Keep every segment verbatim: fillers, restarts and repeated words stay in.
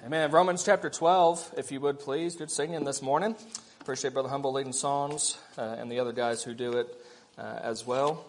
Amen. Romans chapter twelve, if you would please. Good singing this morning. Appreciate Brother Humble leading songs uh, and the other guys who do it uh, as well.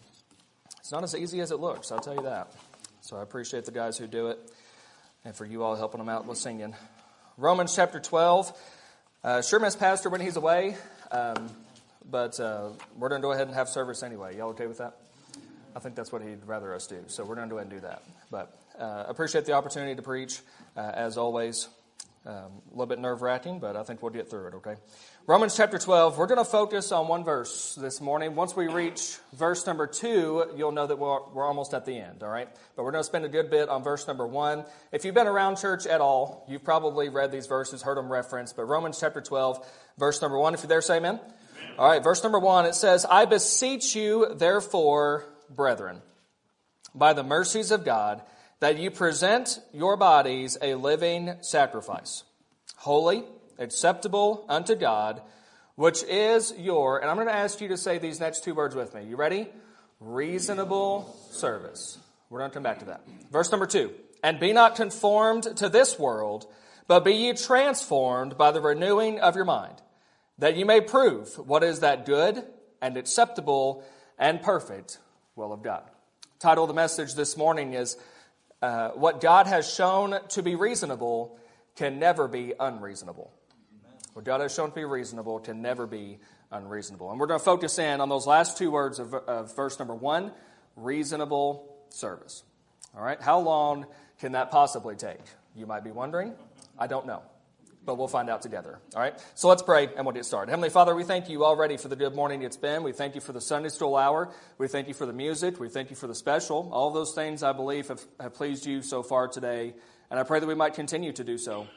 It's not as easy as it looks, I'll tell you that. So I appreciate the guys who do it and for you all helping them out with singing. Romans chapter twelve. Uh, sure miss Pastor when he's away, um, but uh, we're going to go ahead and have service anyway. Y'all okay with that? I think that's what he'd rather us do, so we're going to go ahead and do that. But uh, appreciate the opportunity to preach, uh, as always. Um, a little bit nerve-wracking, but I think we'll get through it, okay? Romans chapter twelve, we're going to focus on one verse this morning. Once we reach verse number two, you'll know that we're, we're almost at the end, all right? But we're going to spend a good bit on verse number one. If you've been around church at all, you've probably read these verses, heard them referenced. But Romans chapter twelve, verse number one, if you're there, say amen. Amen. All right, verse number one, it says, I beseech you, therefore, brethren, by the mercies of God, that you present your bodies a living sacrifice, holy, acceptable unto God, which is your, and I'm going to ask you to say these next two words with me. You ready? Reasonable service. We're going to come back to that. Verse number two, and be not conformed to this world, but be ye transformed by the renewing of your mind, that you may prove what is that good and acceptable and perfect will of God. Title of the message this morning is uh, What God has shown to be reasonable can never be unreasonable. What God has shown to be reasonable can never be unreasonable. And we're going to focus in on those last two words of, of verse number one, reasonable service. All right, how long can that possibly take? You might be wondering. I don't know. But we'll find out together. All right? So let's pray and we'll get started. Heavenly Father, we thank you already for the good morning it's been. We thank you for the Sunday school hour. We thank you for the music. We thank you for the special. All those things, I believe, have, have pleased you so far today. And I pray that we might continue to do so.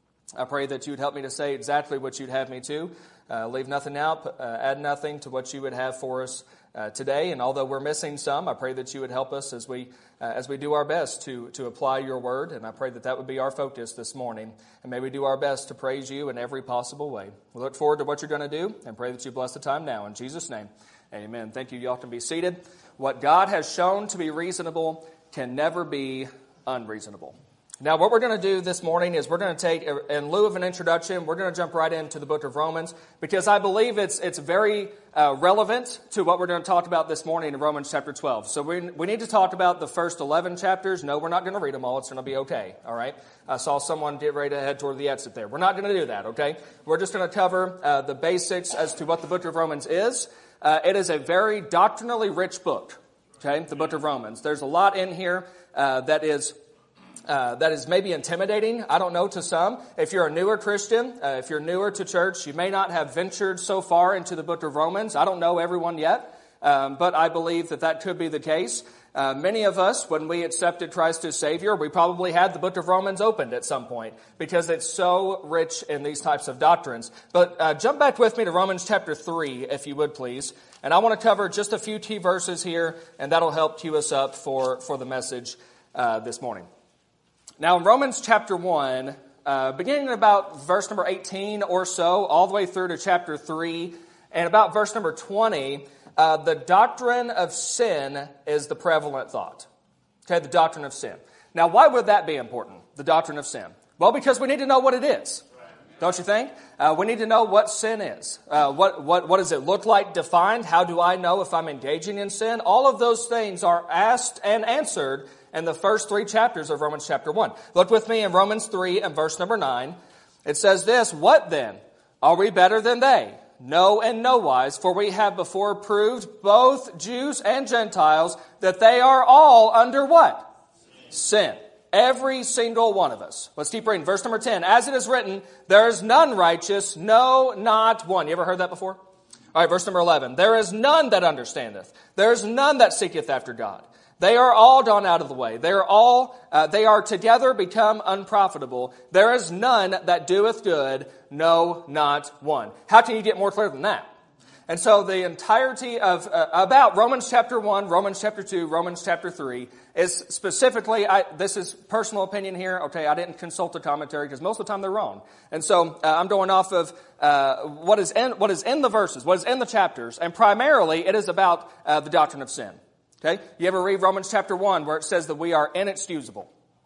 I pray that you would help me to say exactly what you'd have me to. Uh, leave nothing out, uh, add nothing to what you would have for us uh, today. And although we're missing some, I pray that you would help us as we uh, as we do our best to, to apply your word. And I pray that that would be our focus this morning. And may we do our best to praise you in every possible way. We look forward to what you're going to do and pray that you bless the time now. In Jesus' name, amen. Thank you. Y'all can be seated. What God has shown to be reasonable can never be unreasonable. Now, what we're going to do this morning is we're going to take, in lieu of an introduction, we're going to jump right into the book of Romans because I believe it's it's very uh, relevant to what we're going to talk about this morning in Romans chapter twelve. So we we need to talk about the first eleven chapters. No, we're not going to read them all. It's going to be okay, all right? I saw someone get ready to head toward the exit there. We're not going to do that, okay? We're just going to cover uh, the basics as to what the book of Romans is. Uh, it is a very doctrinally rich book, okay, the book of Romans. There's a lot in here uh, that is... Uh, that is maybe intimidating, I don't know, to some. If you're a newer Christian, uh, if you're newer to church, you may not have ventured so far into the book of Romans. I don't know everyone yet, um, but I believe that that could be the case. Uh, many of us, when we accepted Christ as Savior, we probably had the book of Romans opened at some point because it's so rich in these types of doctrines. But uh, jump back with me to Romans chapter three, if you would please. And I want to cover just a few key verses here, and that'll help cue us up for, for the message uh, this morning. Now, in Romans chapter one, uh, beginning about verse number eighteen or so, all the way through to chapter three, and about verse number twenty, uh, the doctrine of sin is the prevalent thought. Okay, the doctrine of sin. Now, why would that be important, the doctrine of sin? Well, because we need to know what it is. Don't you think? Uh, we need to know what sin is. Uh, what, what, what does it look like defined? How do I know if I'm engaging in sin? All of those things are asked and answered in the first three chapters of Romans chapter one. Look with me in Romans three and verse number nine. It says this, what then? Are we better than they? No and no wise, for we have before proved both Jews and Gentiles that they are all under what? Sin. Sin. Every single one of us. Let's keep reading. Verse number ten. As it is written, there is none righteous, no, not one. You ever heard that before? All right, verse number eleven. There is none that understandeth. There is none that seeketh after God. They are all gone out of the way. They are all, uh, they are together become unprofitable. There is none that doeth good, no, not one. How can you get more clear than that? And so the entirety of, uh, about Romans chapter one, Romans chapter two, Romans chapter three is specifically, I, this is personal opinion here, okay, I didn't consult the commentary because most of the time they're wrong. And so uh, I'm going off of uh, what is in, what is in the verses, what is in the chapters, and primarily it is about uh, the doctrine of sin. Okay? You ever read Romans chapter one where it says that we are inexcusable?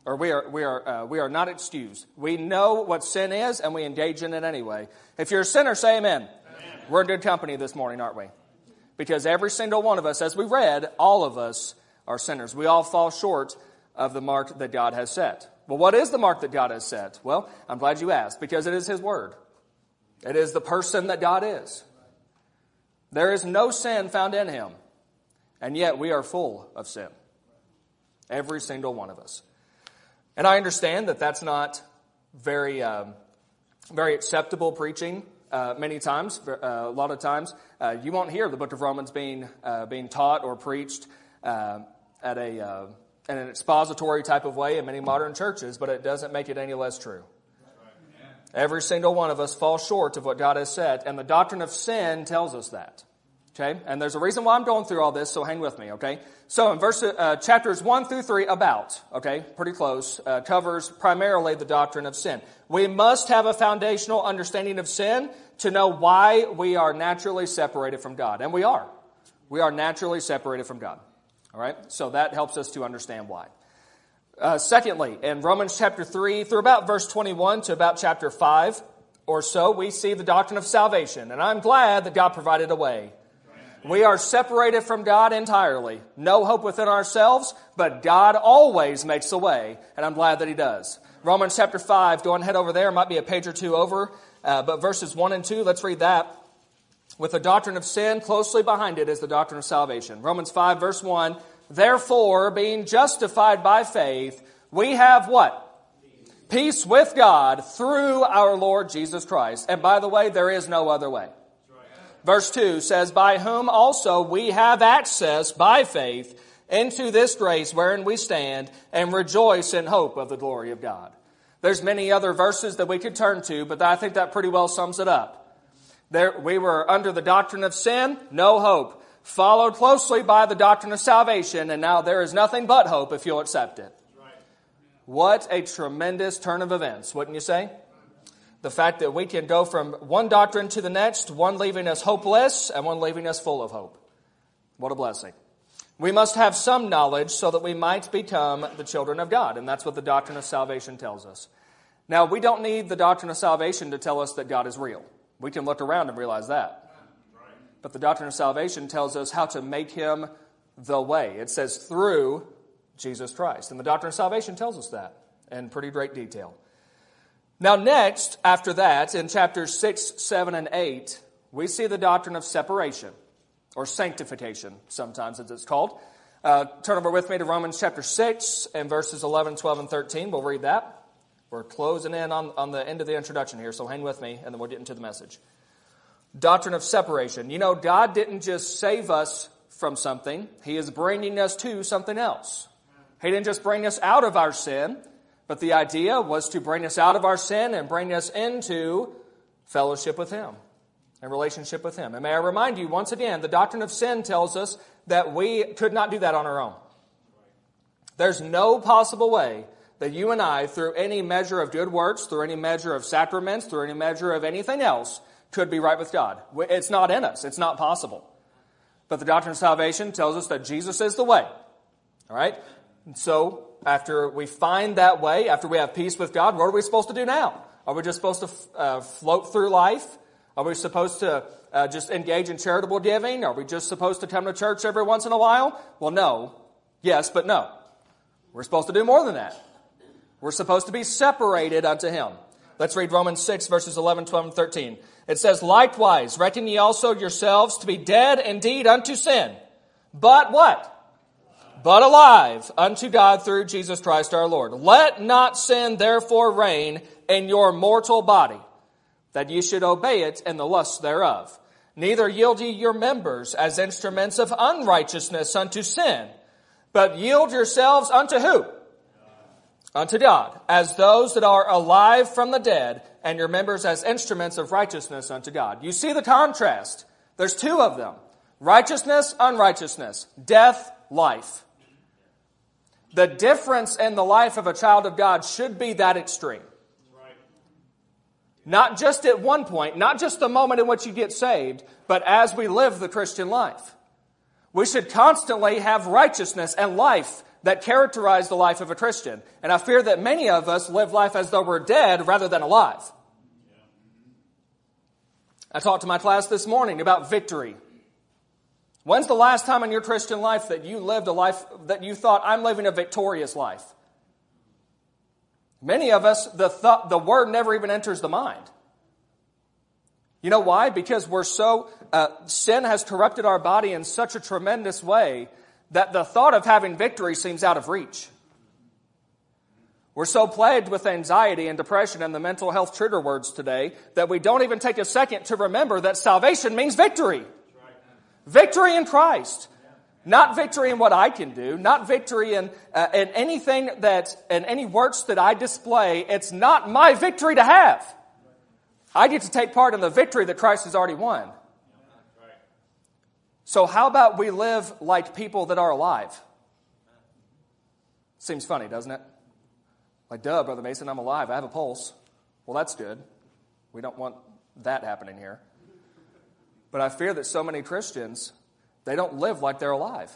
or we are we are uh, we are not excused. We know what sin is, and we engage in it anyway. If you're a sinner, say amen. Amen. We're in good company this morning, aren't we? Because every single one of us, as we read, all of us are sinners. We all fall short of the mark that God has set. Well, what is the mark that God has set? Well, I'm glad you asked, because it is His Word. It is the person that God is. There is no sin found in Him, and yet we are full of sin. Every single one of us. And I understand that that's not very, um, very acceptable preaching. Uh, many times, uh, a lot of times, uh, you won't hear the book of Romans being uh, being taught or preached uh, at a uh, in an expository type of way in many modern churches, but it doesn't make it any less true. Every single one of us falls short of what God has said, and the doctrine of sin tells us that. Okay, and there's a reason why I'm going through all this, so hang with me. Okay, so in verse uh, chapters one through three, about okay, pretty close, uh, covers primarily the doctrine of sin. We must have a foundational understanding of sin to know why we are naturally separated from God, and we are. We are naturally separated from God. All right, so that helps us to understand why. Uh, secondly, in Romans chapter three through about verse twenty-one to about chapter five or so, we see the doctrine of salvation, and I'm glad that God provided a way. We are separated from God entirely. No hope within ourselves, but God always makes a way, and I'm glad that He does. Romans chapter five, go and head over there. It might be a page or two over, uh, but verses one and two, let's read that. With the doctrine of sin closely behind it is the doctrine of salvation. Romans five, verse one, therefore, being justified by faith, we have what? Peace with God through our Lord Jesus Christ. And by the way, there is no other way. Verse two says, by whom also we have access by faith into this grace wherein we stand and rejoice in hope of the glory of God. There's many other verses that we could turn to, but I think that pretty well sums it up. There, we were under the doctrine of sin, no hope. Followed closely by the doctrine of salvation, and now there is nothing but hope if you'll accept it. What a tremendous turn of events, wouldn't you say? The fact that we can go from one doctrine to the next, one leaving us hopeless and one leaving us full of hope. What a blessing. We must have some knowledge so that we might become the children of God. And that's what the doctrine of salvation tells us. Now, we don't need the doctrine of salvation to tell us that God is real. We can look around and realize that. But the doctrine of salvation tells us how to make Him the way. It says through Jesus Christ. And the doctrine of salvation tells us that in pretty great detail. Now next, after that, in chapters six, seven, and eight, we see the doctrine of separation, or sanctification, sometimes as it's called. Uh, turn over with me to Romans chapter six and verses eleven, twelve, and thirteen. We'll read that. We're closing in on, on the end of the introduction here, so hang with me, and then we'll get into the message. Doctrine of separation. You know, God didn't just save us from something. He is bringing us to something else. He didn't just bring us out of our sin, but the idea was to bring us out of our sin and bring us into fellowship with Him and relationship with Him. And may I remind you, once again, the doctrine of sin tells us that we could not do that on our own. There's no possible way that you and I, through any measure of good works, through any measure of sacraments, through any measure of anything else, could be right with God. It's not in us. It's not possible. But the doctrine of salvation tells us that Jesus is the way. All right? And so, after we find that way, after we have peace with God, what are we supposed to do now? Are we just supposed to uh, float through life? Are we supposed to uh, just engage in charitable giving? Are we just supposed to come to church every once in a while? Well, no. Yes, but no. We're supposed to do more than that. We're supposed to be separated unto Him. Let's read Romans six, verses eleven, twelve, and thirteen. It says, likewise, reckon ye also yourselves to be dead indeed unto sin. But what? But alive unto God through Jesus Christ our Lord. Let not sin therefore reign in your mortal body, that ye should obey it in the lusts thereof. Neither yield ye your members as instruments of unrighteousness unto sin, but yield yourselves unto who? Unto God, as those that are alive from the dead, and your members as instruments of righteousness unto God. You see the contrast. There's two of them. Righteousness, unrighteousness. Death, life. The difference in the life of a child of God should be that extreme. Not just at one point, not just the moment in which you get saved, but as we live the Christian life. We should constantly have righteousness and life that characterize the life of a Christian. And I fear that many of us live life as though we're dead rather than alive. I talked to my class this morning about victory. When's the last time in your Christian life that you lived a life that you thought, I'm living a victorious life? Many of us, the th- the word never even enters the mind. You know why? Because we're so, uh, sin has corrupted our body in such a tremendous way that the thought of having victory seems out of reach. We're so plagued with anxiety and depression and the mental health trigger words today that we don't even take a second to remember that salvation means victory. Victory in Christ. Not victory in what I can do, not victory in, uh, in anything that, in any works that I display. It's not my victory to have. I get to take part in the victory that Christ has already won. So how about we live like people that are alive? Seems funny, doesn't it? Like, duh, Brother Mason, I'm alive. I have a pulse. Well, that's good. We don't want that happening here. But I fear that so many Christians, they don't live like they're alive.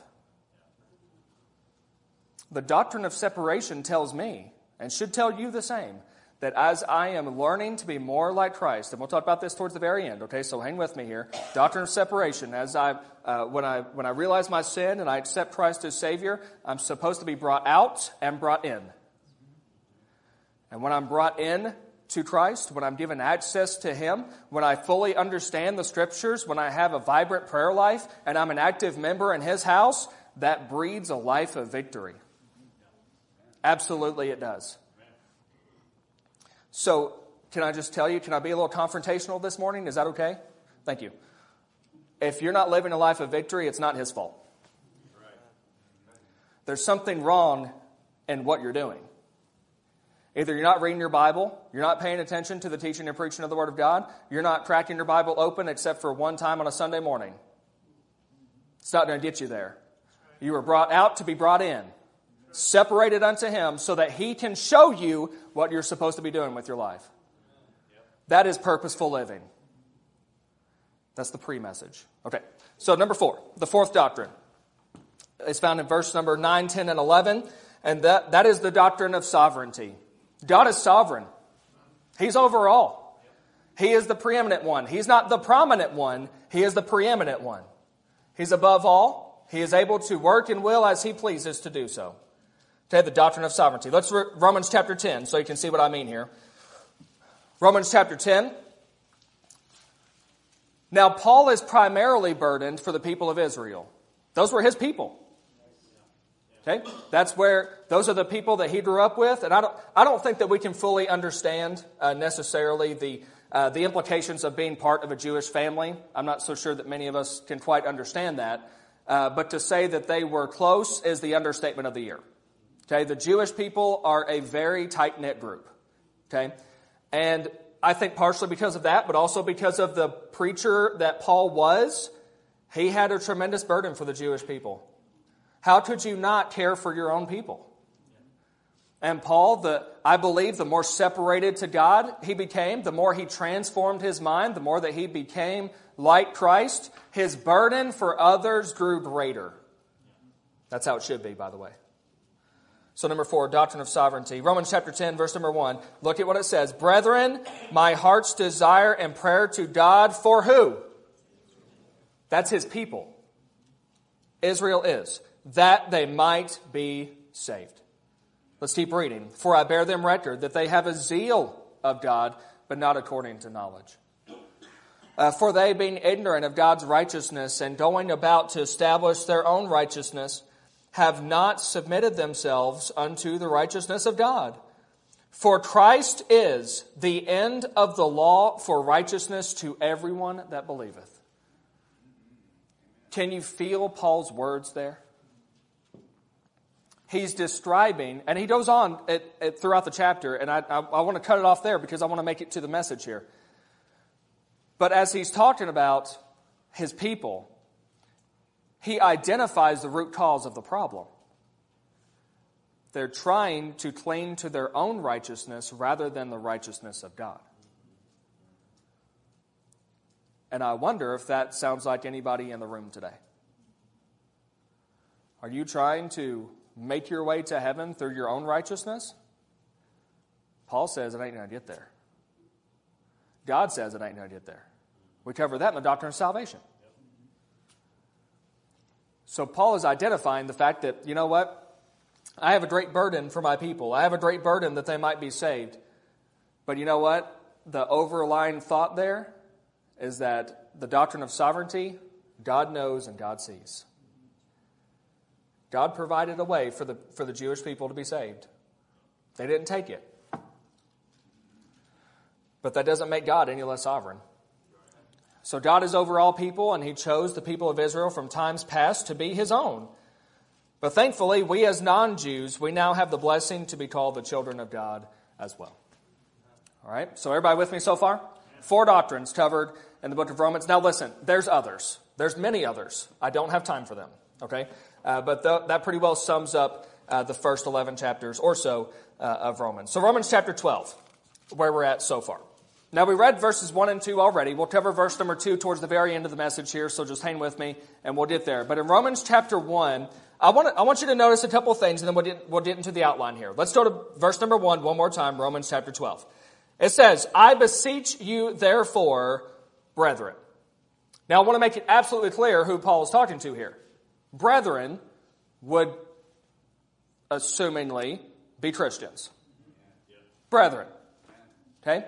The doctrine of separation tells me, and should tell you the same, that as I am learning to be more like Christ, and we'll talk about this towards the very end, okay, so hang with me here. Doctrine of separation, as I, uh, when I when I realize my sin and I accept Christ as Savior, I'm supposed to be brought out and brought in. And when I'm brought in to Christ, when I'm given access to Him, when I fully understand the Scriptures, when I have a vibrant prayer life, and I'm an active member in His house, that breeds a life of victory. Absolutely it does. So, can I just tell you, can I be a little confrontational this morning? Is that okay? Thank you. If you're not living a life of victory, it's not His fault. There's something wrong in what you're doing. Either you're not reading your Bible, you're not paying attention to the teaching and preaching of the Word of God, you're not cracking your Bible open except for one time on a Sunday morning. It's not going to get you there. You were brought out to be brought in, separated unto Him so that He can show you what you're supposed to be doing with your life. That is purposeful living. That's the pre-message. Okay, so number four, the fourth doctrine. It's found in verse number nine, ten, and eleven, and that, that is the doctrine of sovereignty. God is sovereign. He's over all. He is the preeminent one. He's not the prominent one. He is the preeminent one. He's above all. He is able to work and will as He pleases to do so. Okay, the doctrine of sovereignty. Let's read Romans chapter ten so you can see what I mean here. Romans chapter ten. Now, Paul is primarily burdened for the people of Israel. Those were his people. Okay, that's where those are the people that he grew up with, and I don't I don't think that we can fully understand uh, necessarily the uh, the implications of being part of a Jewish family. I'm not so sure that many of us can quite understand that, uh, but to say that they were close is the understatement of the year. Okay, the Jewish people are a very tight knit group. Okay, and I think partially because of that, but also because of the preacher that Paul was, he had a tremendous burden for the Jewish people. How could you not care for your own people? And Paul, the I believe the more separated to God he became, the more he transformed his mind, the more that he became like Christ, his burden for others grew greater. That's how it should be, by the way. So number four, doctrine of sovereignty. Romans chapter ten, verse number one. Look at what it says. Brethren, my heart's desire and prayer to God for who? That's His people. Israel is. That they might be saved. Let's keep reading. For I bear them record that they have a zeal of God, but not according to knowledge. Uh, for they, being ignorant of God's righteousness and going about to establish their own righteousness, have not submitted themselves unto the righteousness of God. For Christ is the end of the law for righteousness to everyone that believeth. Can you feel Paul's words there? He's describing, and he goes on it, it, throughout the chapter, and I, I, I want to cut it off there because I want to make it to the message here. But as he's talking about his people, he identifies the root cause of the problem. They're trying to cling to their own righteousness rather than the righteousness of God. And I wonder if that sounds like anybody in the room today. Are you trying to make your way to heaven through your own righteousness? Paul says it ain't going to get there. God says it ain't going to get there. We cover that in the doctrine of salvation. So Paul is identifying the fact that, you know what? I have a great burden for my people. I have a great burden that they might be saved. But you know what? The overlying thought there is that the doctrine of sovereignty, God knows and God sees. God provided a way for the, for the Jewish people to be saved. They didn't take it. But that doesn't make God any less sovereign. So God is over all people, and He chose the people of Israel from times past to be His own. But thankfully, we as non-Jews, we now have the blessing to be called the children of God as well. All right, so everybody with me so far? Four doctrines covered in the book of Romans. Now listen, there's others. There's many others. I don't have time for them, okay? Uh, but th- that pretty well sums up uh, the first eleven chapters or so uh, of Romans. So Romans chapter twelve, where we're at so far. Now, we read verses one and two already. We'll cover verse number two towards the very end of the message here, so just hang with me, and we'll get there. But in Romans chapter one, I want, to, I want you to notice a couple things, and then we'll get, we'll get into the outline here. Let's go to verse number one one more time, Romans chapter twelve. It says, I beseech you, therefore, brethren. Now, I want to make it absolutely clear who Paul is talking to here. Brethren would, assumingly, be Christians. Brethren. Okay?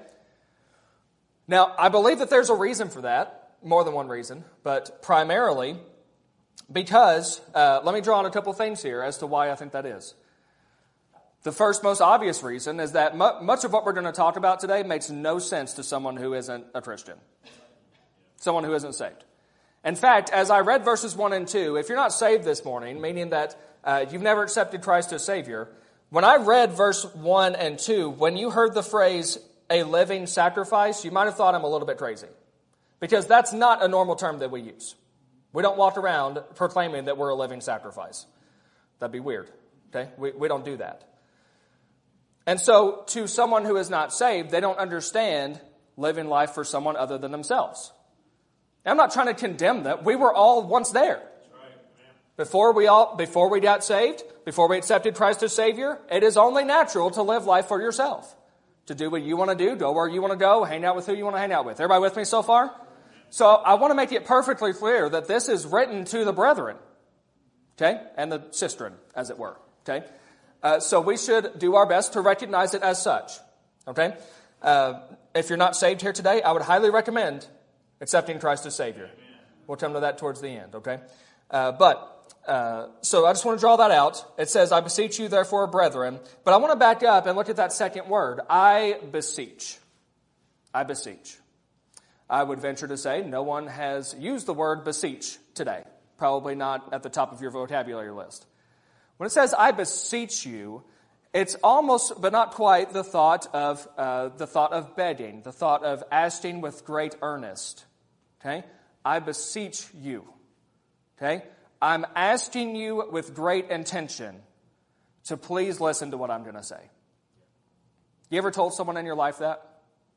Now, I believe that there's a reason for that, more than one reason, but primarily because, uh, let me draw on a couple things here as to why I think that is. The first most obvious reason is that mu- much of what we're going to talk about today makes no sense to someone who isn't a Christian, someone who isn't saved. In fact, as I read verses one and two, if you're not saved this morning, meaning that uh, you've never accepted Christ as Savior, when I read verse one and two, when you heard the phrase, a living sacrifice, you might have thought I'm a little bit crazy. Because that's not a normal term that we use. We don't walk around proclaiming that we're a living sacrifice. That'd be weird. Okay? We, we don't do that. And so, to someone who is not saved, they don't understand living life for someone other than themselves. And I'm not trying to condemn them. We were all once there. Before we all, before we got saved, before we accepted Christ as Savior, it is only natural to live life for yourself. To do what you want to do, go where you want to go, hang out with who you want to hang out with. Everybody with me so far? So I want to make it perfectly clear that this is written to the brethren, okay, and the sistren, as it were, okay? Uh, so we should do our best to recognize it as such, okay? Uh, if you're not saved here today, I would highly recommend accepting Christ as Savior. We'll come to that towards the end, okay? Uh, but... Uh, so I just want to draw that out. It says, I beseech you, therefore, brethren. But I want to back up and look at that second word. I beseech. I beseech. I would venture to say no one has used the word beseech today. Probably not at the top of your vocabulary list. When it says, I beseech you, it's almost, but not quite, the thought of uh, the thought of begging, the thought of asking with great earnest. Okay? I beseech you. Okay? I'm asking you with great intention to please listen to what I'm going to say. You ever told someone in your life that?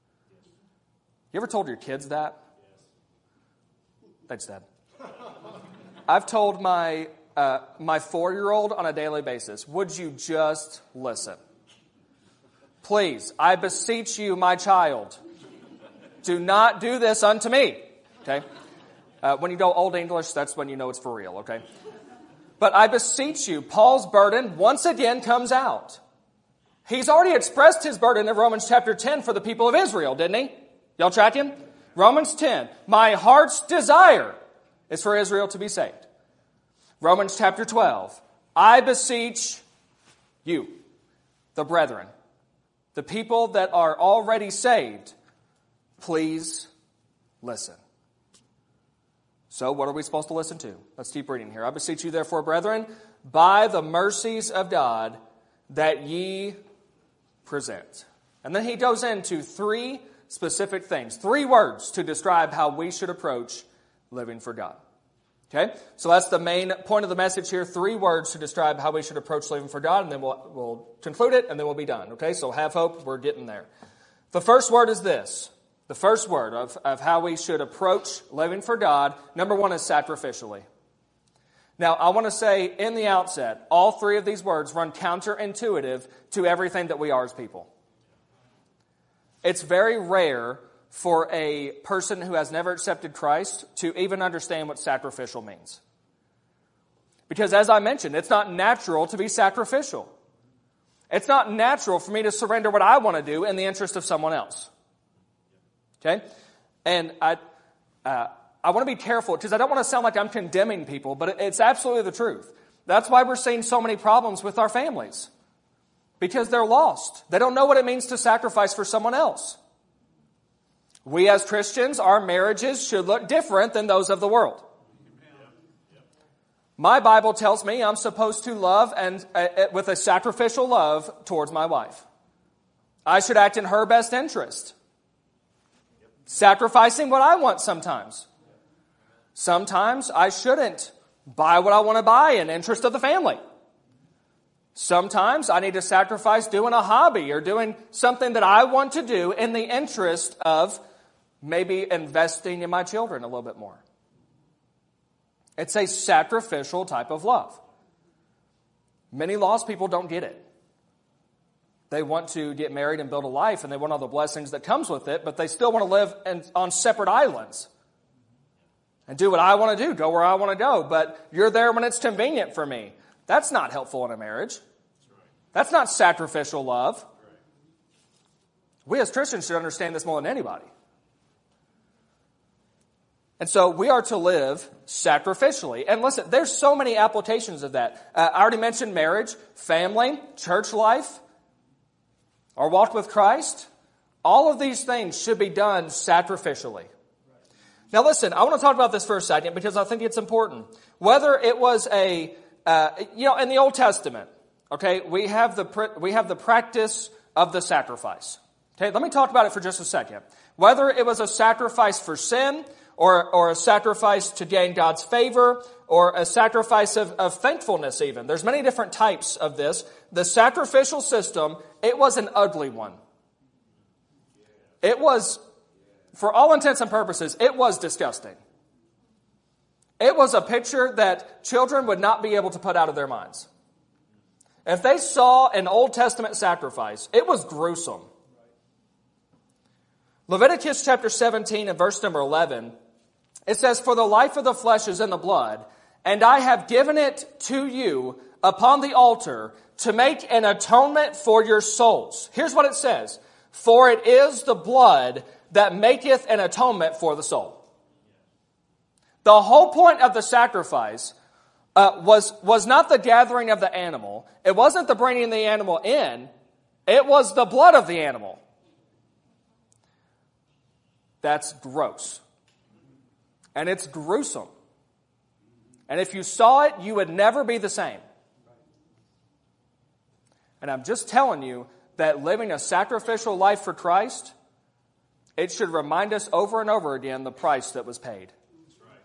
You ever told your kids that? Thanks, Dad. I've told my uh, my four-year-old on a daily basis, would you just listen? Please, I beseech you, my child, do not do this unto me. Okay? Uh, when you go Old English, that's when you know it's for real, okay? But I beseech you, Paul's burden once again comes out. He's already expressed his burden in Romans chapter ten for the people of Israel, didn't he? Y'all tracking? Romans ten. My heart's desire is for Israel to be saved. Romans chapter twelve. I beseech you, the brethren, the people that are already saved, please listen. So what are we supposed to listen to? Let's keep reading here. I beseech you, therefore, brethren, by the mercies of God, that ye present. And then he goes into three specific things, three words to describe how we should approach living for God. Okay? So that's the main point of the message here, three words to describe how we should approach living for God, and then we'll, we'll conclude it, and then we'll be done. Okay? So have hope, we're getting there. The first word is this. The first word of, of how we should approach living for God, number one, is sacrificially. Now, I want to say in the outset, all three of these words run counterintuitive to everything that we are as people. It's very rare for a person who has never accepted Christ to even understand what sacrificial means. Because as I mentioned, it's not natural to be sacrificial. It's not natural for me to surrender what I want to do in the interest of someone else. Okay? And I uh, I want to be careful because I don't want to sound like I'm condemning people, but it's absolutely the truth. That's why we're seeing so many problems with our families. Because they're lost. They don't know what it means to sacrifice for someone else. We as Christians, our marriages should look different than those of the world. My Bible tells me I'm supposed to love and uh, with a sacrificial love towards my wife. I should act in her best interest. Sacrificing what I want sometimes. Sometimes I shouldn't buy what I want to buy in interest of the family. Sometimes I need to sacrifice doing a hobby or doing something that I want to do in the interest of maybe investing in my children a little bit more. It's a sacrificial type of love. Many lost people don't get it. They want to get married and build a life, and they want all the blessings that comes with it, but they still want to live in, on separate islands and do what I want to do, go where I want to go, but you're there when it's convenient for me. That's not helpful in a marriage. That's not sacrificial love. We as Christians should understand this more than anybody. And so we are to live sacrificially. And listen, there's so many applications of that. Uh, I already mentioned marriage, family, church life, our walk with Christ. All of these things should be done sacrificially. Now listen, I want to talk about this for a second because I think it's important. Whether it was a, uh, you know, in the Old Testament, okay, we have the we have the practice of the sacrifice. Okay, let me talk about it for just a second. Whether it was a sacrifice for sin, or or a sacrifice to gain God's favor, or a sacrifice of, of thankfulness even. There's many different types of this. The sacrificial system, it was an ugly one. It was, for all intents and purposes, it was disgusting. It was a picture that children would not be able to put out of their minds. If they saw an Old Testament sacrifice, it was gruesome. Leviticus chapter seventeen and verse number eleven, it says, "For the life of the flesh is in the blood, and I have given it to you upon the altar to make an atonement for your souls." Here's what it says. "For it is the blood that maketh an atonement for the soul." The whole point of the sacrifice uh, was, was not the gathering of the animal. It wasn't the bringing the animal in. It was the blood of the animal. That's gross. And it's gruesome. And if you saw it, you would never be the same. And I'm just telling you that living a sacrificial life for Christ, it should remind us over and over again the price that was paid. That's right.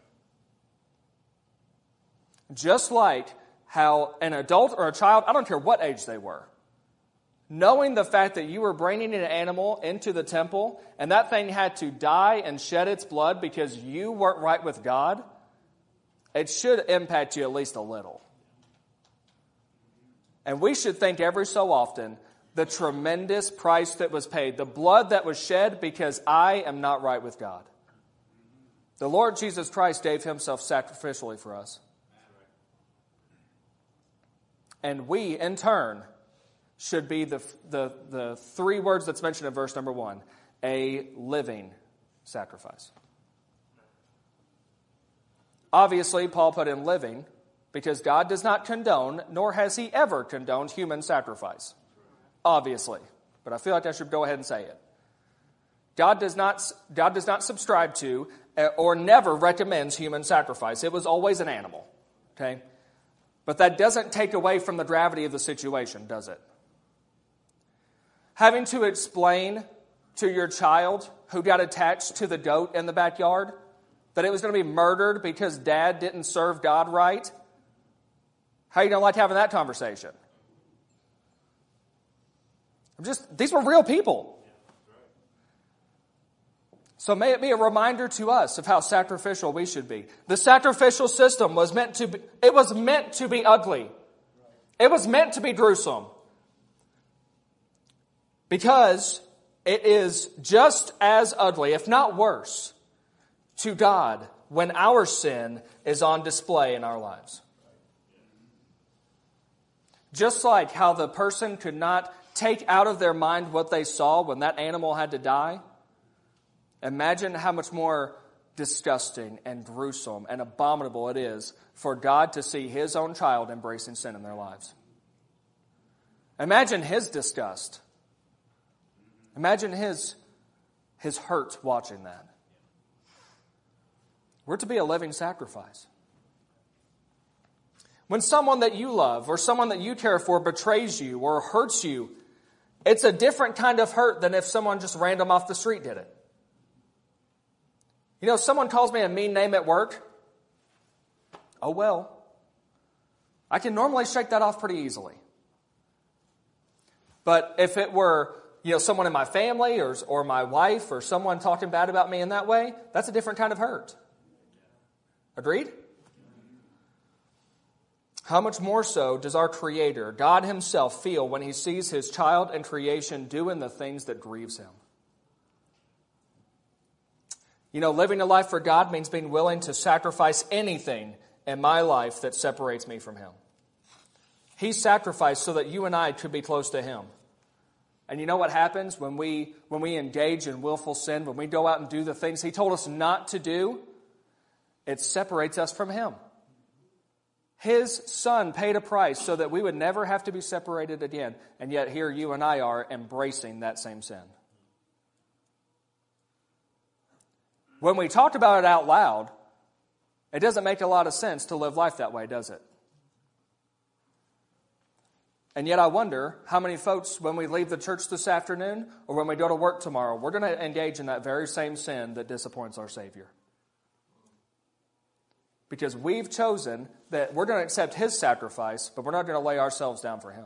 Just like how an adult or a child, I don't care what age they were, knowing the fact that you were bringing an animal into the temple and that thing had to die and shed its blood because you weren't right with God, it should impact you at least a little. And we should think every so often the tremendous price that was paid, the blood that was shed because I am not right with God. The Lord Jesus Christ gave himself sacrificially for us. And we, in turn, should be the, the, the three words that's mentioned in verse number one, a living sacrifice. Obviously, Paul put in living because God does not condone, nor has he ever condoned human sacrifice. Obviously. But I feel like I should go ahead and say it. God does not, God does not subscribe to or never recommends human sacrifice. It was always an animal. Okay? But that doesn't take away from the gravity of the situation, does it? Having to explain to your child who got attached to the goat in the backyard that it was going to be murdered because dad didn't serve God right, how are you going to like having that conversation? I'm just, these were real people. So may it be a reminder to us of how sacrificial we should be. The sacrificial system was meant to be, it was meant to be ugly. It was meant to be gruesome. Because it is just as ugly, if not worse, to God when our sin is on display in our lives. Just like how the person could not take out of their mind what they saw when that animal had to die, imagine how much more disgusting and gruesome and abominable it is for God to see His own child embracing sin in their lives. Imagine His disgust. Imagine His, his hurt watching that. We're to be a living sacrifice. When someone that you love or someone that you care for betrays you or hurts you, it's a different kind of hurt than if someone just random off the street did it. You know, someone calls me a mean name at work. Oh well. I can normally shake that off pretty easily. But if it were, you know, someone in my family or, or my wife or someone talking bad about me in that way, that's a different kind of hurt. Agreed? How much more so does our Creator, God Himself, feel when He sees His child and creation doing the things that grieves Him? You know, living a life for God means being willing to sacrifice anything in my life that separates me from Him. He sacrificed so that you and I could be close to Him. And you know what happens when we when we engage in willful sin, when we go out and do the things He told us not to do? It separates us from Him. His Son paid a price so that we would never have to be separated again. And yet here you and I are embracing that same sin. When we talk about it out loud, it doesn't make a lot of sense to live life that way, does it? And yet I wonder how many folks, when we leave the church this afternoon or when we go to work tomorrow, we're going to engage in that very same sin that disappoints our Savior. Because we've chosen that we're going to accept His sacrifice, but we're not going to lay ourselves down for Him.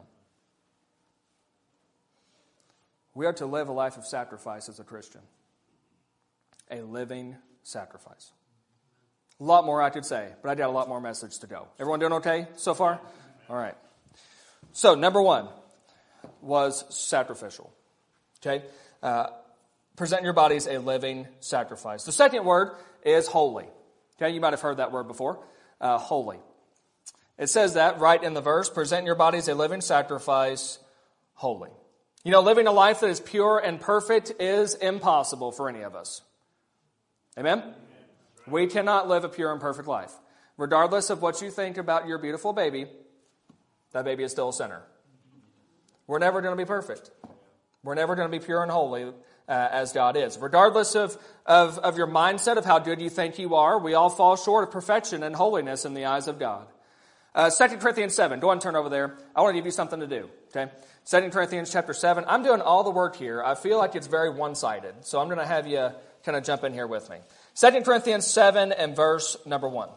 We are to live a life of sacrifice as a Christian. A living sacrifice. A lot more I could say, but I got a lot more message to go. Everyone doing okay so far? All right. So, number one was sacrificial. Okay? Uh, present your bodies a living sacrifice. The second word is holy. Okay, you might have heard that word before. Uh, holy. It says that right in the verse, present your bodies a living sacrifice, holy. You know, living a life that is pure and perfect is impossible for any of us. Amen? We cannot live a pure and perfect life. Regardless of what you think about your beautiful baby, that baby is still a sinner. We're never going to be perfect. We're never going to be pure and holy uh, as God is. Regardless of, of, of your mindset of how good you think you are, we all fall short of perfection and holiness in the eyes of God. Uh, Second Corinthians seven. Go ahead and turn over there. I want to give you something to do. Okay? Second Corinthians chapter seven. I'm doing all the work here. I feel like it's very one-sided. So I'm going to have you kind of jump in here with me. Second Corinthians seven and verse number one.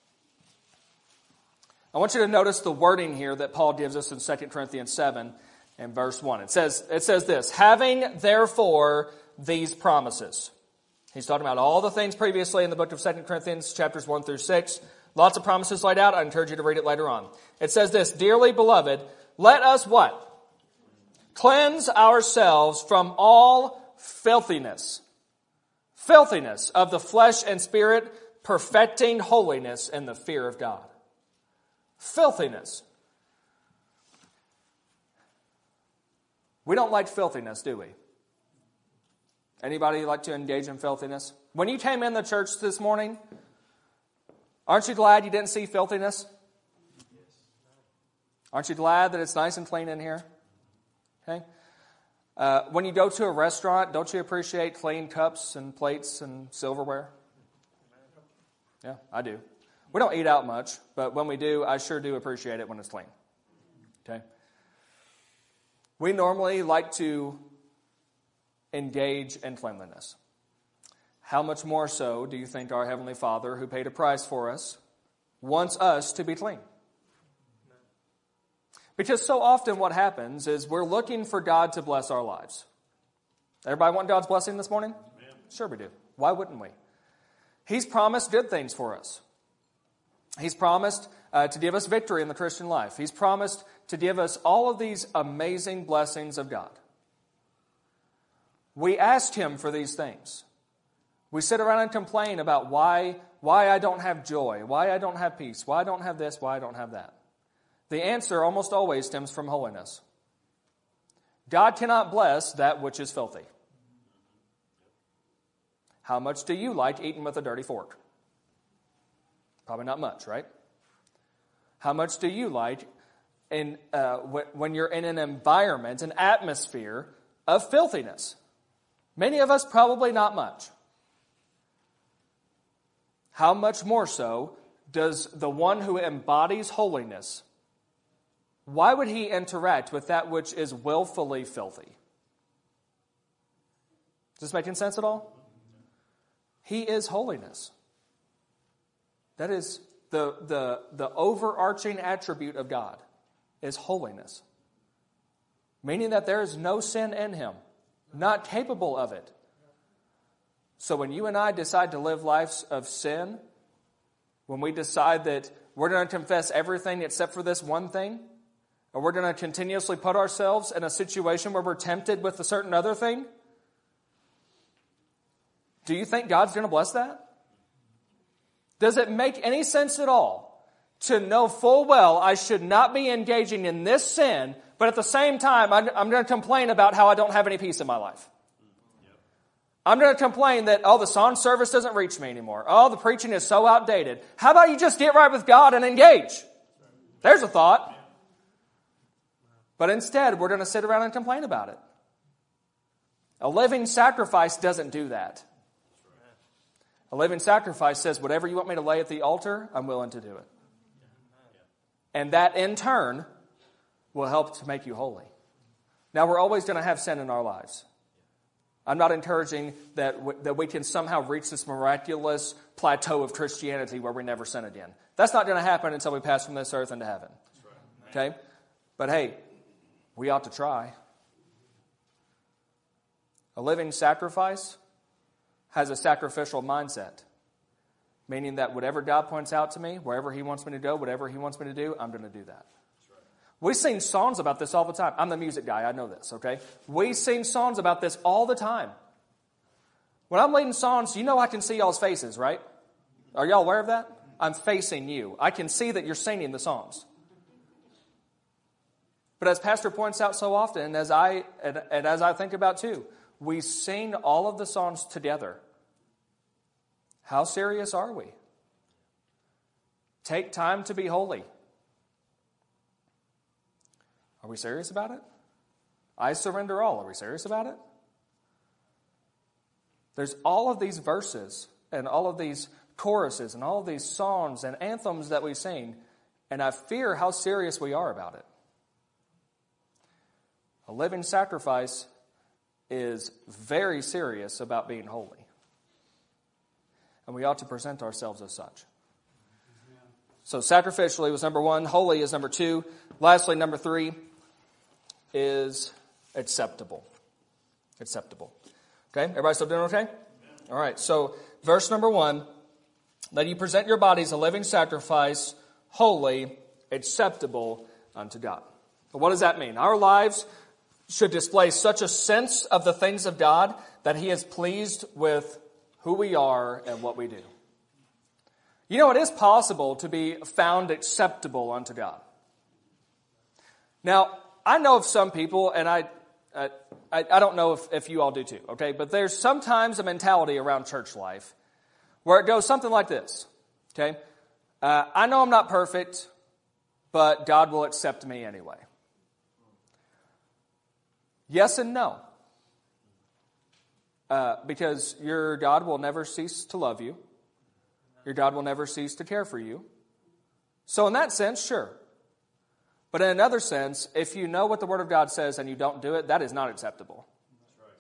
I want you to notice the wording here that Paul gives us in Second Corinthians seven and verse one. It says, it says this, having therefore these promises. He's talking about all the things previously in the book of Second Corinthians, chapters one through six. Lots of promises laid out. I encourage you to read it later on. It says this, dearly beloved, let us what? Cleanse ourselves from all filthiness. Filthiness of the flesh and spirit, perfecting holiness in the fear of God. Filthiness. We don't like filthiness, do we? Anybody like to engage in filthiness? When you came in the church this morning, aren't you glad you didn't see filthiness? Aren't you glad that it's nice and clean in here? Okay. Uh, when you go to a restaurant, don't you appreciate clean cups and plates and silverware? Yeah, I do. We don't eat out much, but when we do, I sure do appreciate it when it's clean. Okay? We normally like to engage in cleanliness. How much more so do you think our Heavenly Father, who paid a price for us, wants us to be clean? Because so often what happens is we're looking for God to bless our lives. Everybody want God's blessing this morning? Sure we do. Why wouldn't we? He's promised good things for us. He's promised uh, to give us victory in the Christian life. He's promised to give us all of these amazing blessings of God. We asked Him for these things. We sit around and complain about why, why I don't have joy, why I don't have peace, why I don't have this, why I don't have that. The answer almost always stems from holiness. God cannot bless that which is filthy. How much do you like eating with a dirty fork? Probably not much, right? How much do you like in, uh, when you're in an environment, an atmosphere of filthiness? Many of us, probably not much. How much more so does the one who embodies holiness, why would he interact with that which is willfully filthy? Is this making sense at all? He is holiness. That is the, the, the overarching attribute of God, is holiness. Meaning that there is no sin in Him, not capable of it. So when you and I decide to live lives of sin, when we decide that we're going to confess everything except for this one thing, or we're going to continuously put ourselves in a situation where we're tempted with a certain other thing, do you think God's going to bless that? Does it make any sense at all to know full well I should not be engaging in this sin, but at the same time I'm going to complain about how I don't have any peace in my life? I'm going to complain that, oh, the song service doesn't reach me anymore. Oh, the preaching is so outdated. How about you just get right with God and engage? There's a thought. But instead, we're going to sit around and complain about it. A living sacrifice doesn't do that. A living sacrifice says, whatever you want me to lay at the altar, I'm willing to do it. And that, in turn, will help to make you holy. Now, we're always going to have sin in our lives. I'm not encouraging that, w- that we can somehow reach this miraculous plateau of Christianity where we never sin again. That's not going to happen until we pass from this earth into heaven. Okay? But hey, we ought to try. A living sacrifice has a sacrificial mindset, meaning that whatever God points out to me, wherever He wants me to go, whatever He wants me to do, I'm going to do that. We sing songs about this all the time. I'm the music guy, I know this, okay? We sing songs about this all the time. When I'm leading songs, you know I can see y'all's faces, right? Are y'all aware of that? I'm facing you. I can see that you're singing the songs. But as Pastor points out so often, and as I and, and as I think about too, we sing all of the songs together. How serious are we? Take time to be holy. Are we serious about it? I surrender all. Are we serious about it? There's all of these verses and all of these choruses and all of these songs and anthems that we sing, and I fear how serious we are about it. A living sacrifice is very serious about being holy. And we ought to present ourselves as such. So sacrificially was number one. Holy is number two. Lastly, number three is acceptable. Acceptable. Okay? Everybody still doing okay? All right. So verse number one, that you present your bodies a living sacrifice, holy, acceptable unto God. But what does that mean? Our lives should display such a sense of the things of God that He is pleased with who we are and what we do. You know, it is possible to be found acceptable unto God. Now, I know of some people, and I I, I don't know if, if you all do too, okay? But there's sometimes a mentality around church life where it goes something like this, okay? Uh, I know I'm not perfect, but God will accept me anyway. Yes and no. Uh, because your God will never cease to love you. Your God will never cease to care for you. So in that sense, sure. But in another sense, if you know what the Word of God says and you don't do it, that is not acceptable. That's right.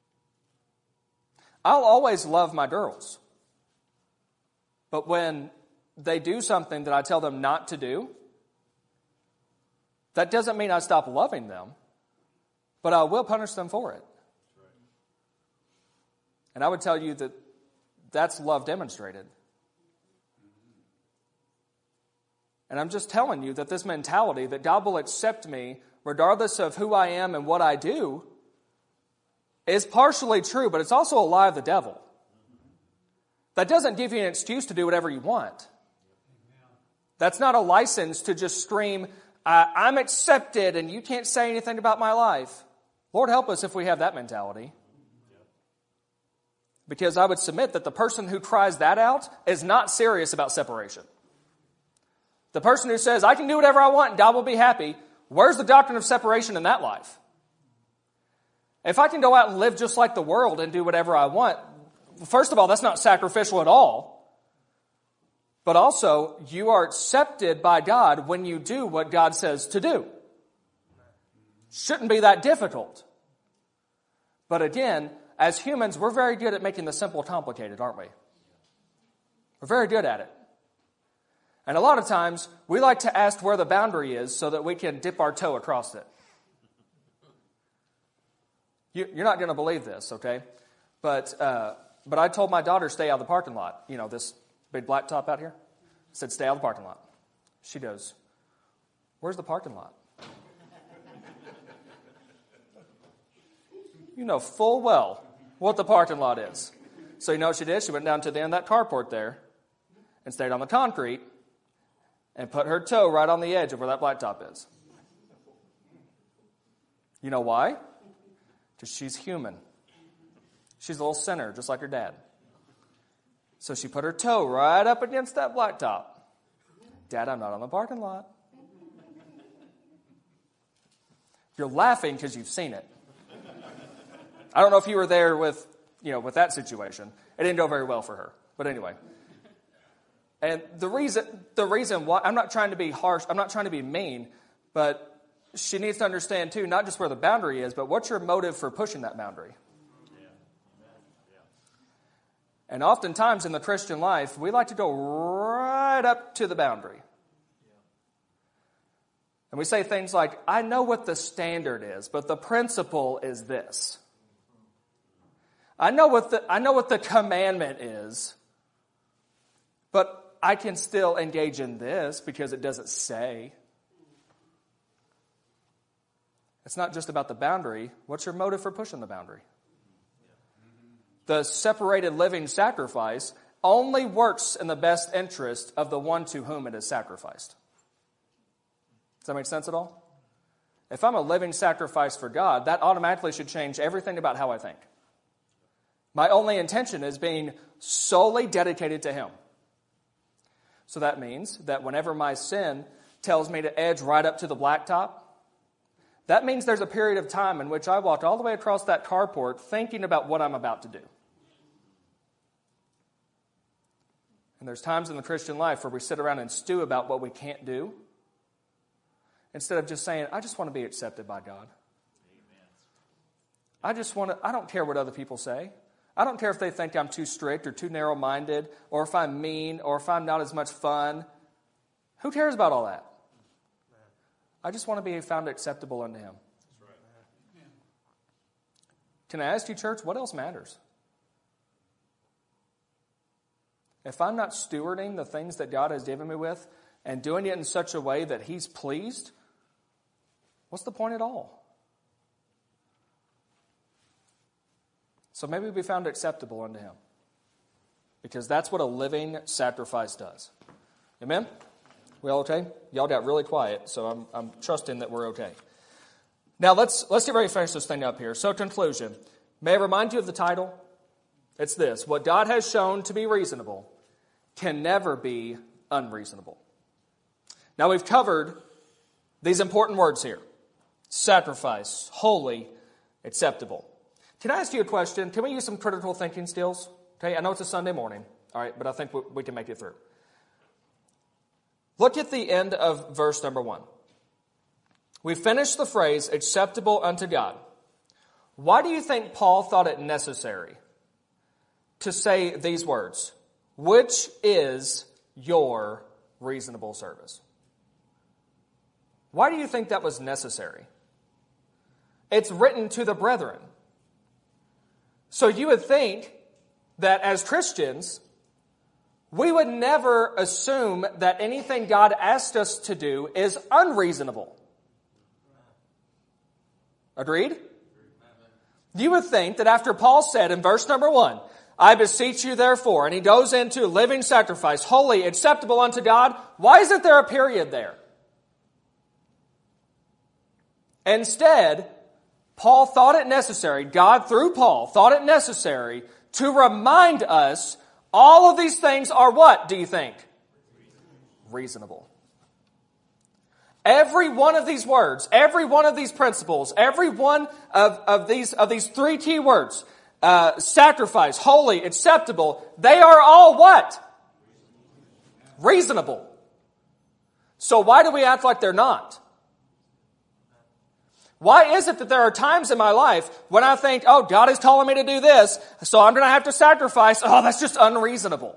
I'll always love my girls. But when they do something that I tell them not to do, that doesn't mean I stop loving them, but I will punish them for it. And I would tell you that that's love demonstrated. And I'm just telling you that this mentality that God will accept me regardless of who I am and what I do is partially true, but it's also a lie of the devil. That doesn't give you an excuse to do whatever you want. That's not a license to just scream, I'm accepted and you can't say anything about my life. Lord help us if we have that mentality. Because I would submit that the person who tries that out is not serious about separation. The person who says, I can do whatever I want and God will be happy, where's the doctrine of separation in that life? If I can go out and live just like the world and do whatever I want, first of all, that's not sacrificial at all. But also, you are accepted by God when you do what God says to do. Shouldn't be that difficult. But again, as humans, we're very good at making the simple complicated, aren't we? We're very good at it. And a lot of times, we like to ask where the boundary is so that we can dip our toe across it. You, you're not going to believe this, okay? But uh, but I told my daughter, stay out of the parking lot. You know, this big black top out here? I said, stay out of the parking lot. She goes, where's the parking lot? You know full well what the parking lot is. So you know what she did? She went down to the end of that carport there and stayed on the concrete and put her toe right on the edge of where that blacktop is. You know why? Because she's human. She's a little sinner, just like her dad. So she put her toe right up against that blacktop. Dad, I'm not on the parking lot. You're laughing because you've seen it. I don't know if you were there with, you know, with that situation. It didn't go very well for her. But anyway. And the reason, the reason why, I'm not trying to be harsh, I'm not trying to be mean, but she needs to understand too, not just where the boundary is, but what's your motive for pushing that boundary? Yeah. Yeah. And oftentimes in the Christian life, we like to go right up to the boundary. Yeah. And we say things like, I know what the standard is, but the principle is this. I know what the, I know what the commandment is, but I can still engage in this because it doesn't say. It's not just about the boundary. What's your motive for pushing the boundary? The separated living sacrifice only works in the best interest of the one to whom it is sacrificed. Does that make sense at all? If I'm a living sacrifice for God, that automatically should change everything about how I think. My only intention is being solely dedicated to Him. So that means that whenever my sin tells me to edge right up to the blacktop, that means there's a period of time in which I walked all the way across that carport thinking about what I'm about to do. And there's times in the Christian life where we sit around and stew about what we can't do, instead of just saying, I just want to be accepted by God. Amen. I just want to, I don't care what other people say. I don't care if they think I'm too strict or too narrow-minded, or if I'm mean, or if I'm not as much fun. Who cares about all that? I just want to be found acceptable unto Him. That's right. Can I ask you, church, what else matters? If I'm not stewarding the things that God has given me with and doing it in such a way that He's pleased, what's the point at all? So maybe we found acceptable unto Him. Because that's what a living sacrifice does. Amen? We all okay? Y'all got really quiet, so I'm, I'm trusting that we're okay. Now let's let's get ready to finish this thing up here. So conclusion. May I remind you of the title? It's this. What God has shown to be reasonable can never be unreasonable. Now we've covered these important words here. Sacrifice, holy, acceptable. Can I ask you a question? Can we use some critical thinking skills? Okay, I know it's a Sunday morning, all right, but I think we, we can make it through. Look at the end of verse number one. We finished the phrase, acceptable unto God. Why do you think Paul thought it necessary to say these words? Which is your reasonable service? Why do you think that was necessary? It's written to the brethren. So you would think that as Christians, we would never assume that anything God asked us to do is unreasonable. Agreed? You would think that after Paul said in verse number one, I beseech you therefore, and he goes into living sacrifice, holy, acceptable unto God, why isn't there a period there? Instead, Paul thought it necessary, God through Paul thought it necessary to remind us all of these things are what, do you think? Reasonable. Every one of these words, every one of these principles, every one of, of these of these three key words, uh, sacrifice, holy, acceptable, they are all what? Reasonable. So why do we act like they're not? Why is it that there are times in my life when I think, oh, God is calling me to do this, so I'm going to have to sacrifice. Oh, that's just unreasonable.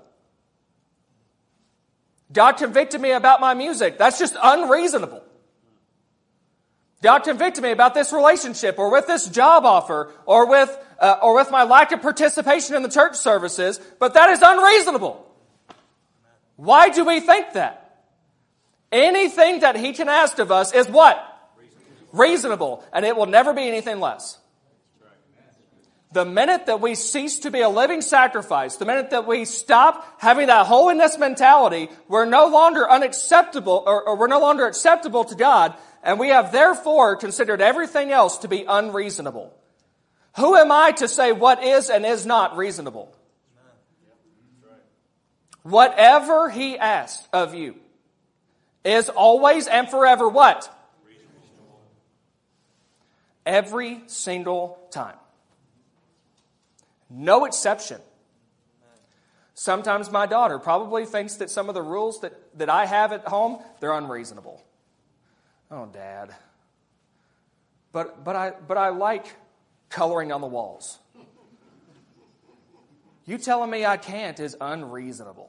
God convicted me about my music. That's just unreasonable. God convicted me about this relationship or with this job offer or with, uh, or with my lack of participation in the church services, but that is unreasonable. Why do we think that? Anything that He can ask of us is what? Reasonable, and it will never be anything less. The minute that we cease to be a living sacrifice, the minute that we stop having that holiness mentality, we're no longer unacceptable, or, or we're no longer acceptable to God, and we have therefore considered everything else to be unreasonable. Who am I to say what is and is not reasonable? Whatever He asks of you is always and forever what? Every single time. No exception. Sometimes my daughter probably thinks that some of the rules that, that I have at home, they're unreasonable. Oh, Dad. But but I but I like coloring on the walls. You telling me I can't is unreasonable.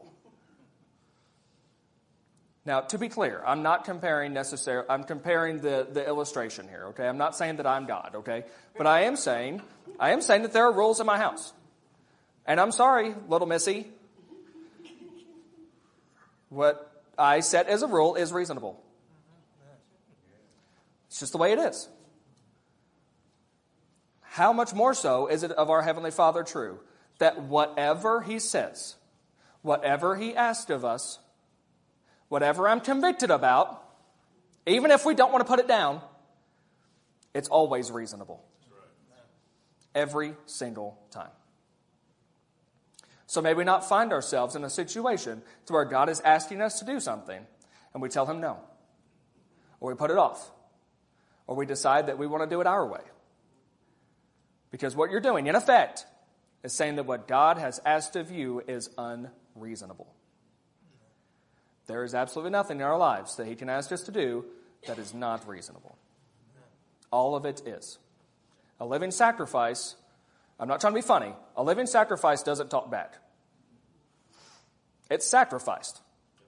Now, to be clear, I'm not comparing necessarily, I'm comparing the, the illustration here, okay? I'm not saying that I'm God, okay? But I am saying, I am saying that there are rules in my house. And I'm sorry, little missy. What I set as a rule is reasonable. It's just the way it is. How much more so is it of our Heavenly Father true that whatever He says, whatever He asks of us, whatever I'm convicted about, even if we don't want to put it down, it's always reasonable. Every single time. So may we not find ourselves in a situation to where God is asking us to do something and we tell Him no. Or we put it off. Or we decide that we want to do it our way. Because what you're doing, in effect, is saying that what God has asked of you is unreasonable. There is absolutely nothing in our lives that He can ask us to do that is not reasonable. All of it is. A living sacrifice, I'm not trying to be funny, a living sacrifice doesn't talk back. It's sacrificed.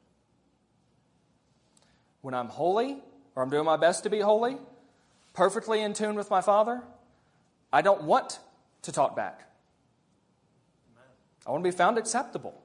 When I'm holy, or I'm doing my best to be holy, perfectly in tune with my Father, I don't want to talk back. I want to be found acceptable.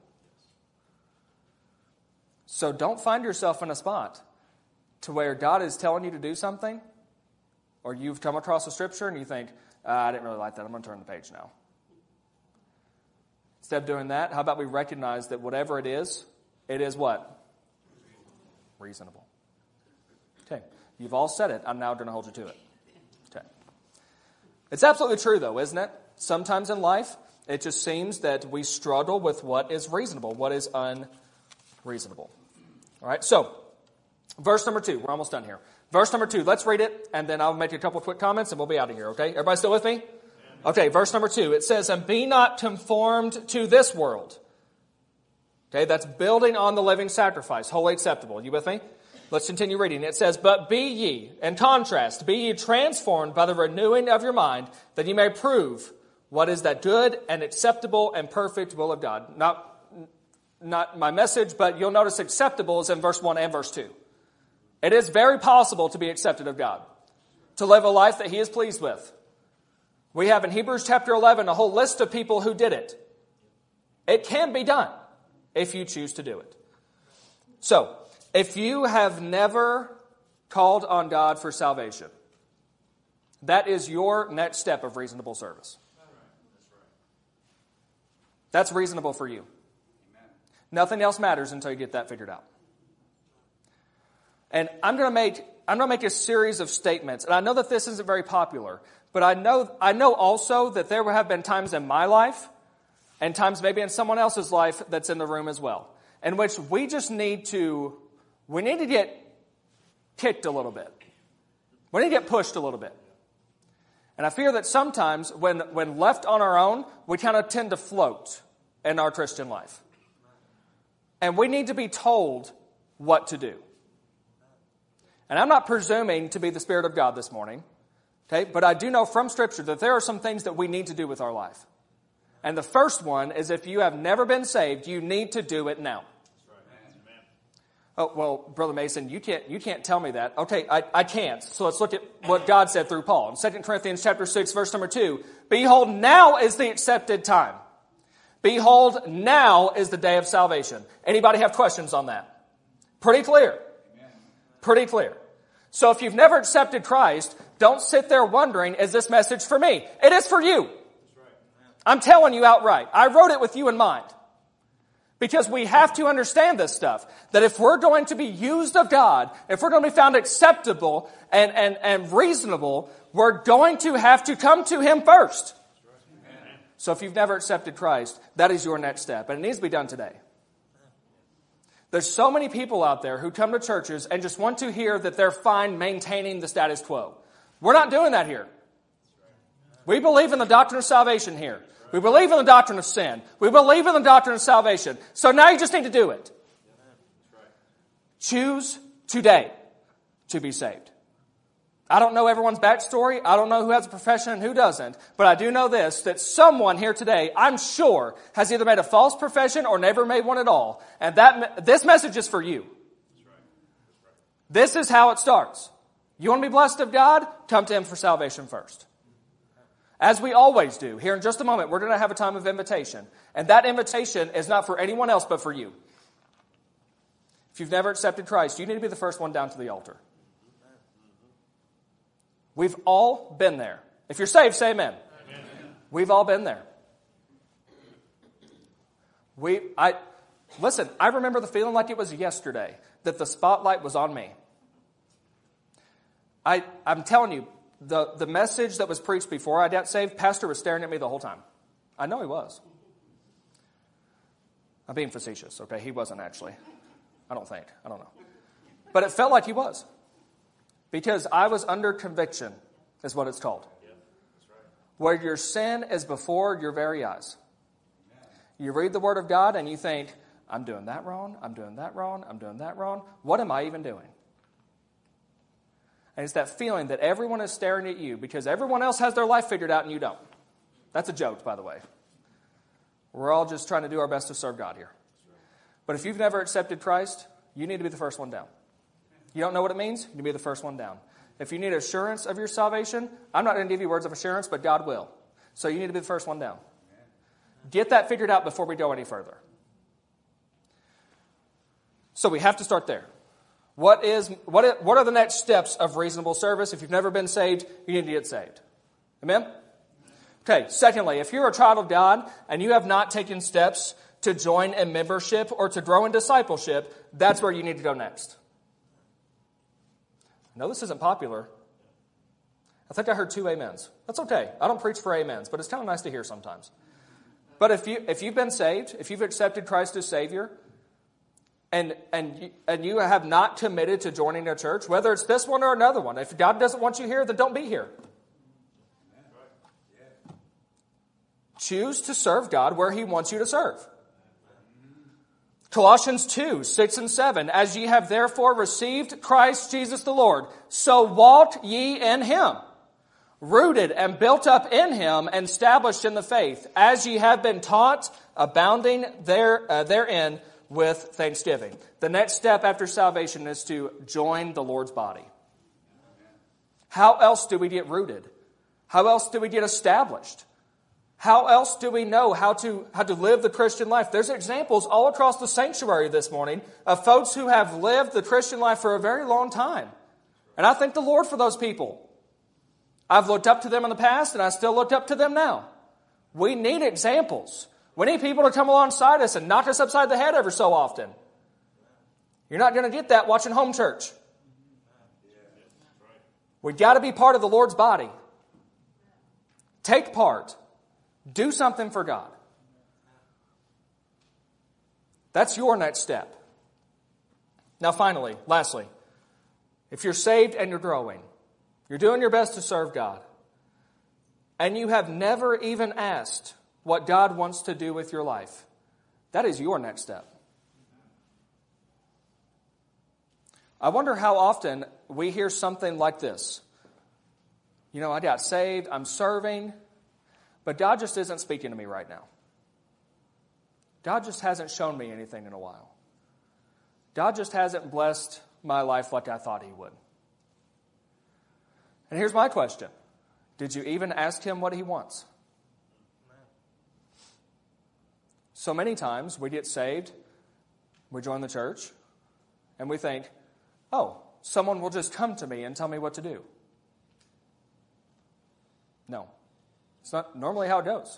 So don't find yourself in a spot to where God is telling you to do something, or you've come across a scripture and you think, uh, I didn't really like that, I'm going to turn the page now. Instead of doing that, how about we recognize that whatever it is, it is what? Reasonable. Okay, you've all said it, I'm now going to hold you to it. Okay. It's absolutely true though, isn't it? Sometimes in life, it just seems that we struggle with what is reasonable, what is unreasonable. All right, so verse number two. We're almost done here. Verse number two. Let's read it, and then I'll make a couple of quick comments, and we'll be out of here, okay? Everybody still with me? Okay, verse number two. It says, and be not conformed to this world. Okay, that's building on the living sacrifice, wholly acceptable. You with me? Let's continue reading. It says, but be ye, in contrast, be ye transformed by the renewing of your mind, that ye may prove what is that good and acceptable and perfect will of God. Not Not my message, but you'll notice acceptable is in verse one and verse two. It is very possible to be accepted of God, to live a life that He is pleased with. We have in Hebrews chapter eleven a whole list of people who did it. It can be done if you choose to do it. So, if you have never called on God for salvation, that is your next step of reasonable service. That's reasonable for you. Nothing else matters until you get that figured out. And I'm going to make I'm going to make a series of statements. And I know that this isn't very popular, but I know I know also that there have been times in my life and times maybe in someone else's life that's in the room as well, in which we just need to we need to get kicked a little bit. We need to get pushed a little bit. And I fear that sometimes when when left on our own, we kind of tend to float in our Christian life. And we need to be told what to do. And I'm not presuming to be the Spirit of God this morning, okay? But I do know from Scripture that there are some things that we need to do with our life. And the first one is if you have never been saved, you need to do it now. Oh, well, Brother Mason, you can't you can't tell me that. Okay, I, I can't. So let's look at what God said through Paul. In Second Corinthians chapter six, verse number two, Behold, now is the accepted time. Behold, now is the day of salvation. Anybody have questions on that? Pretty clear. Pretty clear. So if you've never accepted Christ, don't sit there wondering, is this message for me? It is for you. I'm telling you outright. I wrote it with you in mind. Because we have to understand this stuff. That if we're going to be used of God, if we're going to be found acceptable and, and, and reasonable, we're going to have to come to Him first. So if you've never accepted Christ, that is your next step. And it needs to be done today. There's so many people out there who come to churches and just want to hear that they're fine maintaining the status quo. We're not doing that here. We believe in the doctrine of salvation here. We believe in the doctrine of sin. We believe in the doctrine of salvation. So now you just need to do it. Choose today to be saved. I don't know everyone's backstory. I don't know who has a profession and who doesn't. But I do know this, that someone here today, I'm sure, has either made a false profession or never made one at all. And that this message is for you. This is how it starts. You want to be blessed of God? Come to Him for salvation first. As we always do. Here in just a moment, we're going to have a time of invitation. And that invitation is not for anyone else but for you. If you've never accepted Christ, you need to be the first one down to the altar. We've all been there. If you're saved, say amen. Amen. We've all been there. We, I, listen, I remember the feeling like it was yesterday that the spotlight was on me. I, I'm telling you, the, the message that was preached before I got saved, Pastor was staring at me the whole time. I know he was. I'm being facetious, okay? He wasn't actually. I don't think. I don't know. But it felt like he was. Because I was under conviction, is what it's called. Yeah, that's right. Where your sin is before your very eyes. You read the Word of God and you think, I'm doing that wrong, I'm doing that wrong, I'm doing that wrong. What am I even doing? And it's that feeling that everyone is staring at you because everyone else has their life figured out and you don't. That's a joke, by the way. We're all just trying to do our best to serve God here. But if you've never accepted Christ, you need to be the first one down. You don't know what it means? You need to be the first one down. If you need assurance of your salvation, I'm not going to give you words of assurance, but God will. So you need to be the first one down. Get that figured out before we go any further. So we have to start there. What is what? Is, what are the next steps of reasonable service? If you've never been saved, you need to get saved. Amen? Okay, secondly, if you're a child of God and you have not taken steps to join in membership or to grow in discipleship, that's where you need to go next. No, this isn't popular. I think I heard two amens. That's okay. I don't preach for amens, but it's kind of nice to hear sometimes. But if you if you've been saved, if you've accepted Christ as Savior, and and you, and you have not committed to joining a church, whether it's this one or another one, if God doesn't want you here, then don't be here. Choose to serve God where He wants you to serve. Colossians two, six and seven, As ye have therefore received Christ Jesus the Lord, so walk ye in Him, rooted and built up in Him, and established in the faith, as ye have been taught, abounding there, uh, therein with thanksgiving. The next step after salvation is to join the Lord's body. How else do we get rooted? How else do we get established? How else do we know how to, how to live the Christian life? There's examples all across the sanctuary this morning of folks who have lived the Christian life for a very long time. And I thank the Lord for those people. I've looked up to them in the past, and I still look up to them now. We need examples. We need people to come alongside us and knock us upside the head every so often. You're not going to get that watching home church. We've got to be part of the Lord's body. Take part. Do something for God. That's your next step. Now finally, lastly, if you're saved and you're growing, you're doing your best to serve God, and you have never even asked what God wants to do with your life, that is your next step. I wonder how often we hear something like this. You know, I got saved, I'm serving, but God just isn't speaking to me right now. God just hasn't shown me anything in a while. God just hasn't blessed my life like I thought He would. And here's my question. Did you even ask Him what He wants? So many times we get saved, we join the church, and we think, oh, someone will just come to me and tell me what to do. No. It's not normally how it goes.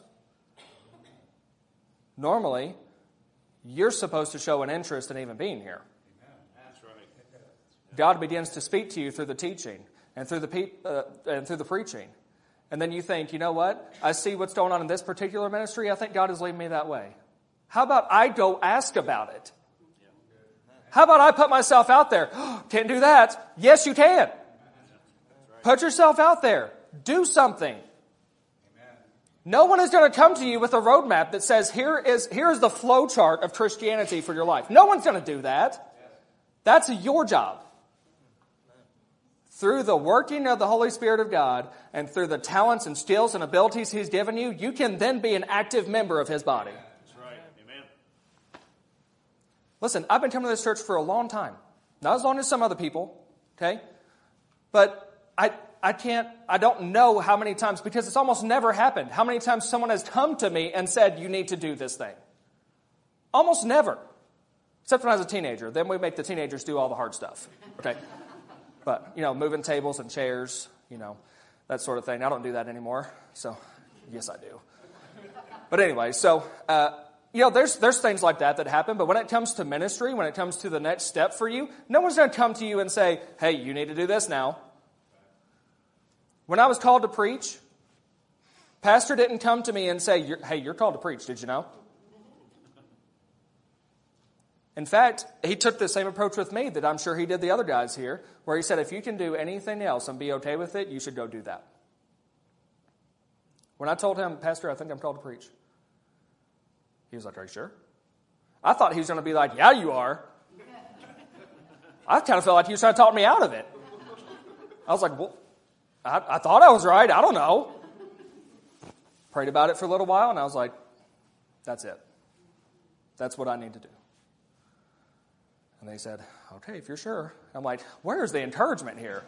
Normally, you're supposed to show an interest in even being here. That's right. God begins to speak to you through the teaching and through the pe- uh, and through the preaching. And then you think, you know what? I see what's going on in this particular ministry. I think God is leading me that way. How about I go ask about it? How about I put myself out there? Can't do that. Yes, you can. Put yourself out there. Do something. No one is going to come to you with a roadmap that says, here is, here is the flow chart of Christianity for your life. No one's going to do that. That's your job. Through the working of the Holy Spirit of God and through the talents and skills and abilities He's given you, you can then be an active member of His body. That's right. Amen. Listen, I've been coming to this church for a long time. Not as long as some other people, okay? But I... I can't, I don't know how many times, because it's almost never happened, how many times someone has come to me and said, you need to do this thing. Almost never. Except when I was a teenager. Then we make the teenagers do all the hard stuff. Okay? But, you know, moving tables and chairs, you know, that sort of thing. I don't do that anymore. So, yes, I do. But anyway, so, uh, you know, there's there's things like that that happen. But when it comes to ministry, when it comes to the next step for you, no one's going to come to you and say, hey, you need to do this now. When I was called to preach, pastor didn't come to me and say, hey, you're called to preach, did you know? In fact, he took the same approach with me that I'm sure he did the other guys here, where he said, if you can do anything else and be okay with it, you should go do that. When I told him, Pastor, I think I'm called to preach, he was like, are you sure? I thought he was going to be like, yeah, you are. I kind of felt like he was trying to talk me out of it. I was like, well, I, I thought I was right. I don't know. Prayed about it for a little while, and I was like, that's it. That's what I need to do. And they said, okay, if you're sure. I'm like, where's the encouragement here?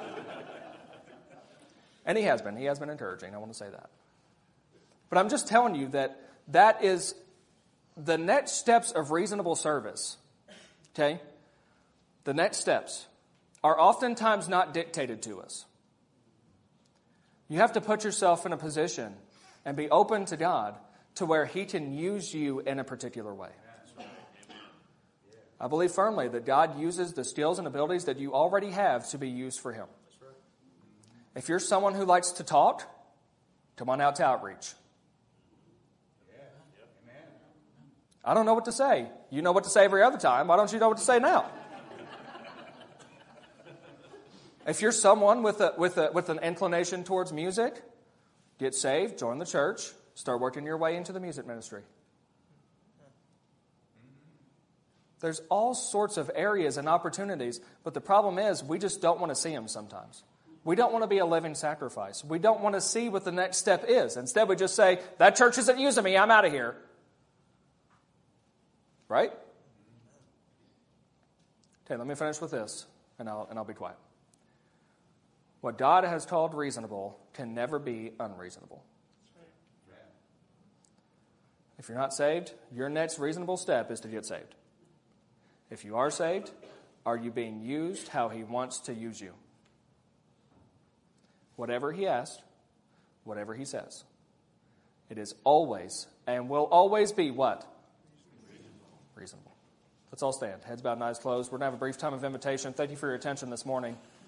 And he has been. He has been encouraging. I want to say that. But I'm just telling you that that is the next steps of reasonable service. Okay? The next steps are oftentimes not dictated to us. You have to put yourself in a position and be open to God to where He can use you in a particular way. I believe firmly that God uses the skills and abilities that you already have to be used for Him. If you're someone who likes to talk, come on out to outreach. I don't know what to say. You know what to say every other time. Why don't you know what to say now? If you're someone with a, with a, with an inclination towards music, get saved, join the church, start working your way into the music ministry. There's all sorts of areas and opportunities, but the problem is we just don't want to see them sometimes. We don't want to be a living sacrifice. We don't want to see what the next step is. Instead, we just say, that church isn't using me, I'm out of here. Right? Okay, let me finish with this, and I'll, and I'll be quiet. What God has called reasonable can never be unreasonable. If you're not saved, your next reasonable step is to get saved. If you are saved, are you being used how he wants to use you? Whatever he asks, whatever he says, it is always and will always be what? Reasonable. Reasonable. Let's all stand. Heads bowed and eyes closed. We're going to have a brief time of invitation. Thank you for your attention this morning.